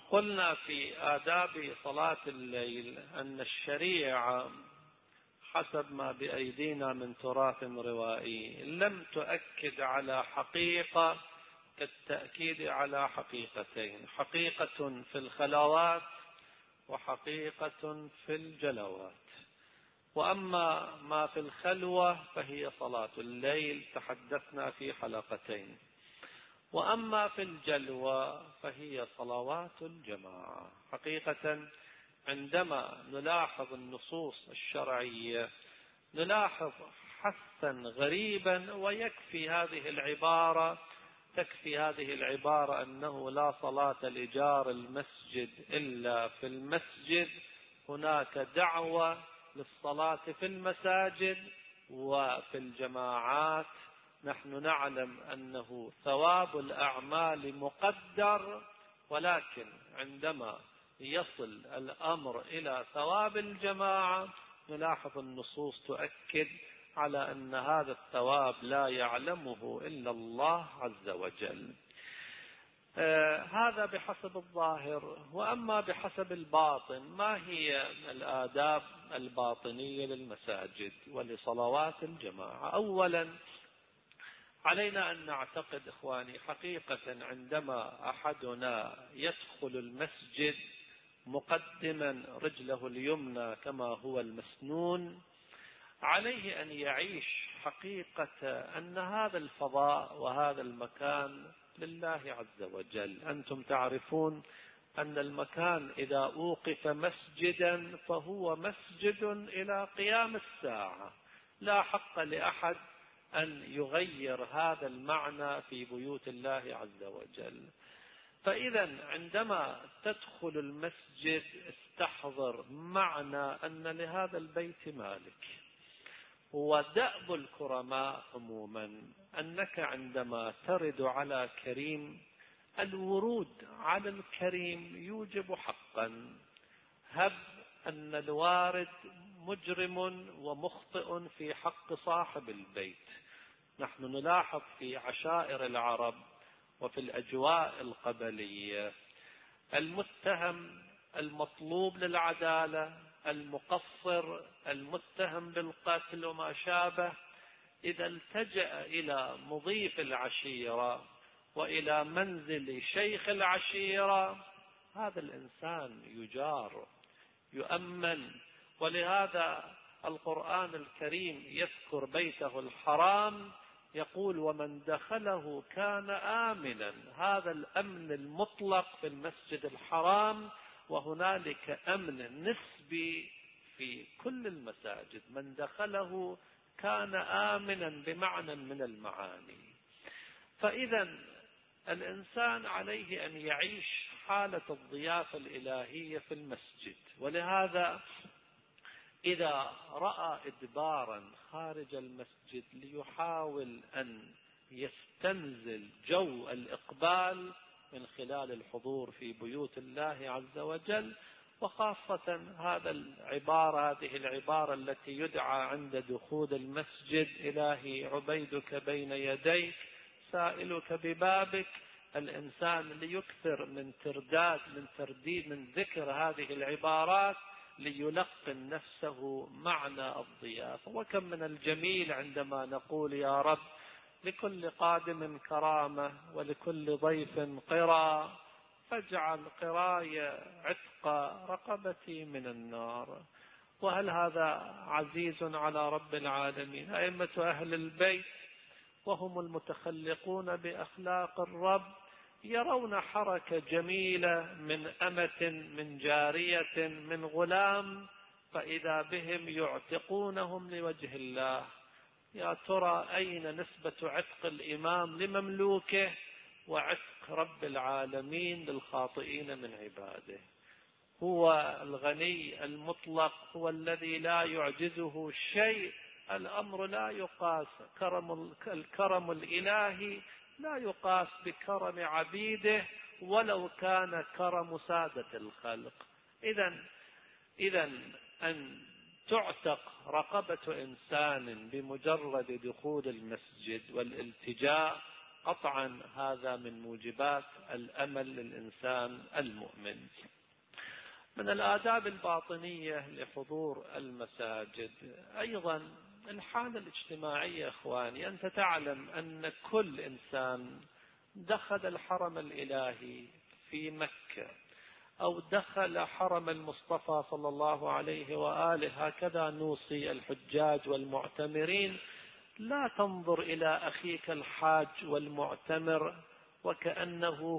قلنا في آداب صلاة الليل أن الشريعة حسب ما بأيدينا من تراث روائي لم تؤكد على حقيقة كالتأكيد على حقيقتين: حقيقة في الخلوات وحقيقة في الجلوات. وأما ما في الخلوة فهي صلاة الليل، تحدثنا في حلقتين. وأما في الجلوة فهي صلوات الجماعة. حقيقة عندما نلاحظ النصوص الشرعية نلاحظ حثا غريبا، ويكفي هذه العبارة أنه لا صلاة لجار المسجد إلا في المسجد. هناك دعوة للصلاة في المساجد وفي الجماعات. نحن نعلم أنه ثواب الأعمال مقدر، ولكن عندما يصل الأمر إلى ثواب الجماعة نلاحظ النصوص تؤكد على أن هذا الثواب لا يعلمه إلا الله عز وجل. هذا بحسب الظاهر. وأما بحسب الباطن، ما هي الآداب الباطنية للمساجد ولصلوات الجماعة؟ أولا علينا أن نعتقد إخواني حقيقة عندما أحدنا يدخل المسجد مقدما رجله اليمنى كما هو المسنون، عليه أن يعيش حقيقة أن هذا الفضاء وهذا المكان لله عز وجل. أنتم تعرفون أن المكان إذا أوقف مسجدا فهو مسجد إلى قيام الساعة. لا حق لأحد أن يغير هذا المعنى في بيوت الله عز وجل. فإذا عندما تدخل المسجد استحضر معنى أن لهذا البيت مالك. ودأب الكرماء عموما أنك عندما ترد على كريم، الورود على الكريم يوجب حقا. هب أن الوارد مجرم ومخطئ في حق صاحب البيت. نحن نلاحظ في عشائر العرب وفي الأجواء القبلية المتهم المطلوب للعدالة، المقصر، المتهم بالقتل وما شابه، إذا التجأ إلى مضيف العشيرة وإلى منزل شيخ العشيرة هذا الإنسان يجار، يؤمن. ولهذا القرآن الكريم يذكر بيته الحرام يقول: ومن دخله كان آمنا. هذا الأمن المطلق في المسجد الحرام، وهنالك أمن نسبي في كل المساجد. من دخله كان آمنا بمعنى من المعاني. فإذا الإنسان عليه أن يعيش حالة الضيافة الإلهية في المسجد. ولهذا إذا رأى إدبارا خارج المسجد ليحاول أن يستنزل جو الإقبال من خلال الحضور في بيوت الله عز وجل، وخاصة هذه العبارة التي يدعى عند دخول المسجد: إلهي عبيدك بين يديك سائلك ببابك. الإنسان ليكثر من ترديد من ذكر هذه العبارات ليلقن نفسه معنى الضيافة. وكم من الجميل عندما نقول: يا رب لكل قادم كرامة ولكل ضيف قرى، فاجعل قراي عتق رقبتي من النار. وهل هذا عزيز على رب العالمين؟ أئمة أهل البيت وهم المتخلقون بأخلاق الرب يرون حركة جميلة من أمة، من جارية، من غلام، فإذا بهم يعتقونهم لوجه الله. يا ترى أين نسبة عتق الإمام لمملوكه وعتق رب العالمين للخاطئين من عباده؟ هو الغني المطلق، هو الذي لا يعجزه شيء. الأمر لا يقاس، الكرم الإلهي لا يقاس بكرم عبيده ولو كان كرم سادة الخلق. إذا أن تعتق رقبة إنسان بمجرد دخول المسجد والالتجاء قطعا هذا من موجبات الأمل للإنسان المؤمن. من الآداب الباطنية لحضور المساجد أيضا الحالة الاجتماعية. إخواني، أنت تعلم أن كل إنسان دخل الحرم الإلهي في مكة أو دخل حرم المصطفى صلى الله عليه وآله، هكذا نوصي الحجاج والمعتمرين: لا تنظر إلى أخيك الحاج والمعتمر وكأنه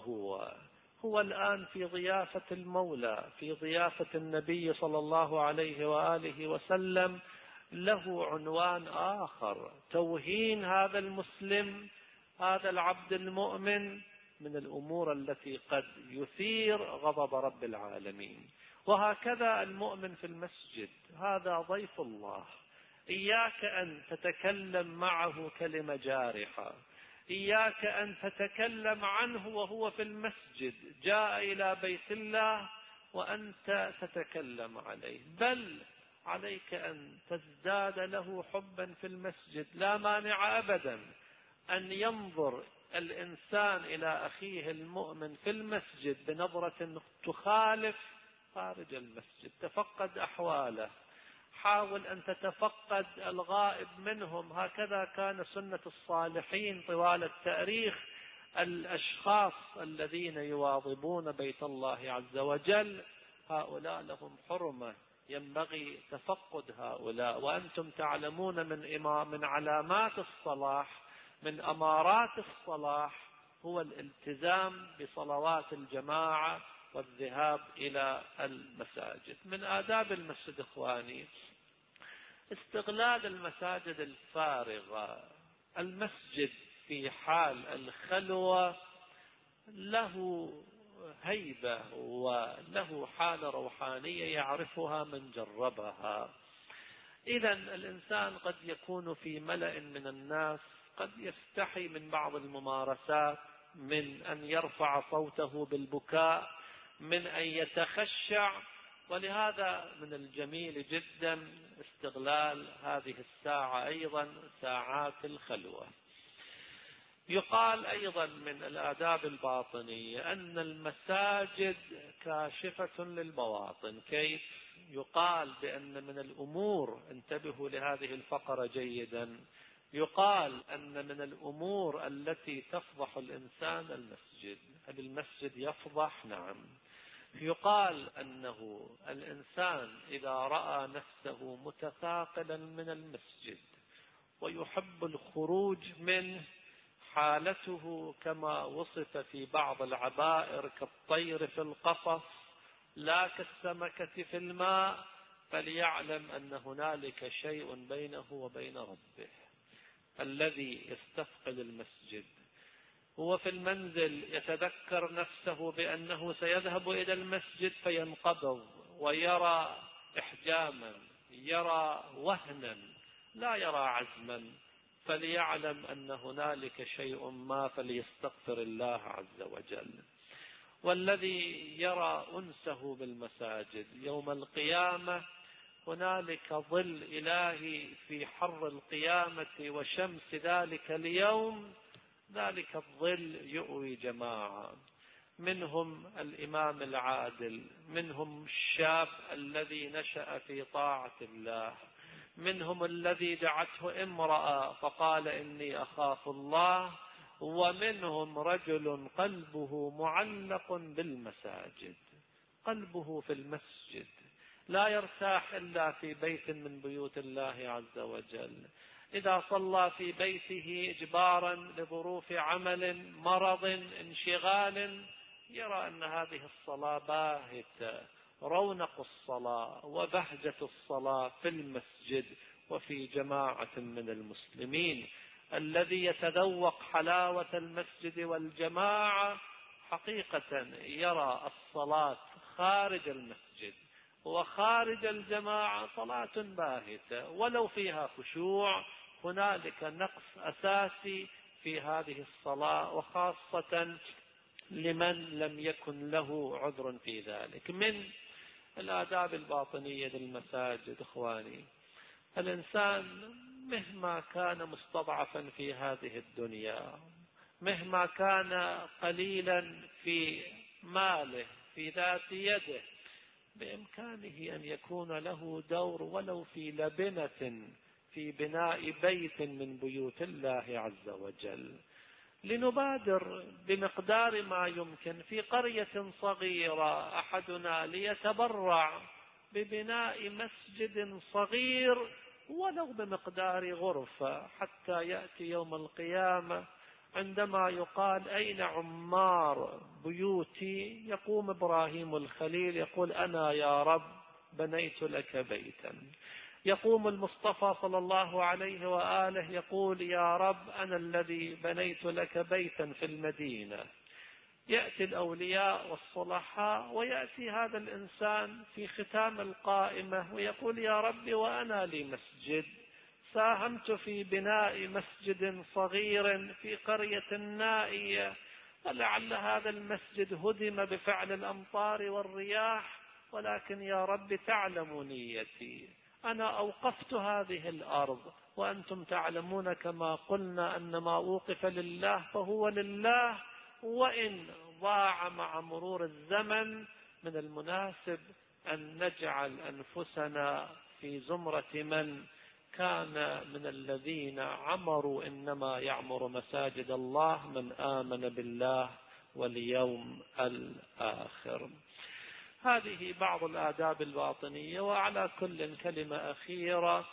هو الآن في ضيافة المولى، في ضيافة النبي صلى الله عليه وآله وسلم، له عنوان آخر: توهين هذا المسلم، هذا العبد المؤمن، من الأمور التي قد يثير غضب رب العالمين. وهكذا المؤمن في المسجد، هذا ضيف الله، إياك أن تتكلم معه كلمة جارحة، إياك أن تتكلم عنه وهو في المسجد، جاء إلى بيت الله وأنت تتكلم عليه، بل عليك أن تزداد له حبا في المسجد. لا مانع أبدا أن ينظر الإنسان إلى أخيه المؤمن في المسجد بنظرة تخالف خارج المسجد. تفقد أحواله، حاول أن تتفقد الغائب منهم. هكذا كان سنة الصالحين طوال التاريخ. الأشخاص الذين يواظبون بيت الله عز وجل، هؤلاء لهم حرمة، ينبغي تفقد هؤلاء. وأنتم تعلمون من علامات الصلاح، من أمارات الصلاح، هو الالتزام بصلوات الجماعة والذهاب إلى المساجد. من آداب المسجد إخواني استغلال المساجد الفارغة. المسجد في حال الخلوة له هيبة وله حالة روحانية يعرفها من جربها. إذا الإنسان قد يكون في ملأ من الناس، قد يستحي من بعض الممارسات، من أن يرفع صوته بالبكاء، من أن يتخشع. ولهذا من الجميل جدا استغلال هذه الساعة أيضا، ساعات الخلوة. يقال أيضا من الآداب الباطنية أن المساجد كاشفة للبواطن. كيف؟ يقال بأن من الأمور، انتبهوا لهذه الفقرة جيدا، يقال أن من الأمور التي تفضح الإنسان المسجد. هل المسجد يفضح؟ نعم. يقال أنه الإنسان إذا رأى نفسه متثاقلا من المسجد ويحب الخروج منه، حالته كما وصف في بعض العبائر كالطير في القفص لا كالسمكة في الماء، فليعلم أن هنالك شيء بينه وبين ربه. الذي يستثقل المسجد هو في المنزل يتذكر نفسه بأنه سيذهب إلى المسجد فينقبض ويرى إحجاما، يرى وهنا، لا يرى عزما، فليعلم أن هنالك شيء ما، فليستغفر الله عز وجل. والذي يرى أنسه بالمساجد يوم القيامة، هنالك ظل إلهي في حر القيامة وشمس ذلك اليوم، ذلك الظل يؤوي جماعة، منهم الإمام العادل، منهم الشاب الذي نشأ في طاعة الله، منهم الذي دعته امرأة فقال إني أخاف الله، ومنهم رجل قلبه معلق بالمساجد، قلبه في المسجد، لا يرتاح إلا في بيت من بيوت الله عز وجل. إذا صلى في بيته إجبارا لظروف عمل، مرض، انشغال، يرى أن هذه الصلاة باهتة، رونق الصلاة وبهجة الصلاة في المسجد وفي جماعة من المسلمين. الذي يتذوق حلاوة المسجد والجماعة حقيقة يرى الصلاة خارج المسجد وخارج الجماعة صلاة باهتة، ولو فيها خشوع هنالك نقص أساسي في هذه الصلاة، وخاصة لمن لم يكن له عذر في ذلك. من الآداب الباطنية للمساجد إخواني، الإنسان مهما كان مستضعفا في هذه الدنيا، مهما كان قليلا في ماله في ذات يده، بإمكانه أن يكون له دور ولو في لبنة في بناء بيت من بيوت الله عز وجل. لنبادر بمقدار ما يمكن في قرية صغيرة أحدنا ليتبرع ببناء مسجد صغير ولو بمقدار غرفة، حتى يأتي يوم القيامة عندما يقال أين عمار بيوتي، يقوم إبراهيم الخليل يقول أنا يا رب بنيت لك بيتا. يقوم المصطفى صلى الله عليه وآله يقول يا رب أنا الذي بنيت لك بيتا في المدينة. يأتي الأولياء والصلحاء ويأتي هذا الإنسان في ختام القائمة ويقول يا رب وأنا لي مسجد، ساهمت في بناء مسجد صغير في قرية نائية، ولعل هذا المسجد هدم بفعل الأمطار والرياح، ولكن يا رب تعلم نيتي، أنا أوقفت هذه الأرض وأنتم تعلمون كما قلنا أن ما أوقف لله فهو لله، وإن ضاع مع مرور الزمن من المناسب أن نجعل أنفسنا في زمرة من كان من الذين عمروا، إنما يعمر مساجد الله من آمن بالله واليوم الآخر. هذه بعض الآداب الباطنية. وعلى كل كلمة أخيرة،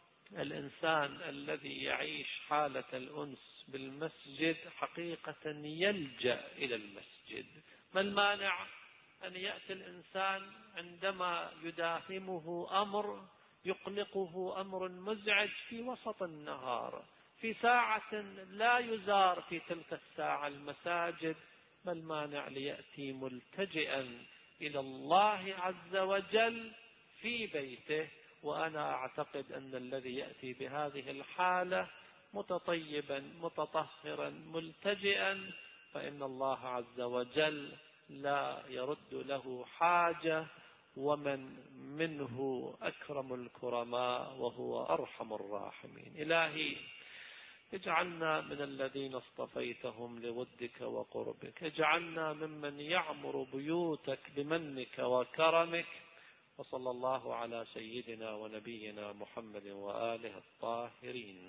الإنسان الذي يعيش حالة الأنس بالمسجد حقيقة يلجأ إلى المسجد. ما المانع أن يأتي الإنسان عندما يداهمه أمر يقلقه أمر مزعج في وسط النهار، في ساعة لا يزار في تلك الساعة المساجد، ما المانع ليأتي ملتجئا إلى الله عز وجل في بيته؟ وأنا أعتقد أن الذي يأتي بهذه الحالة متطيبا متطهرا ملتجئا فإن الله عز وجل لا يرد له حاجة، ومن منه أكرم الكرماء وهو أرحم الراحمين. إلهي اجعلنا من الذين اصطفيتهم لودك وقربك، اجعلنا ممن يعمر بيوتك بمنك وكرمك. وصلى الله على سيدنا ونبينا محمد وآله الطاهرين.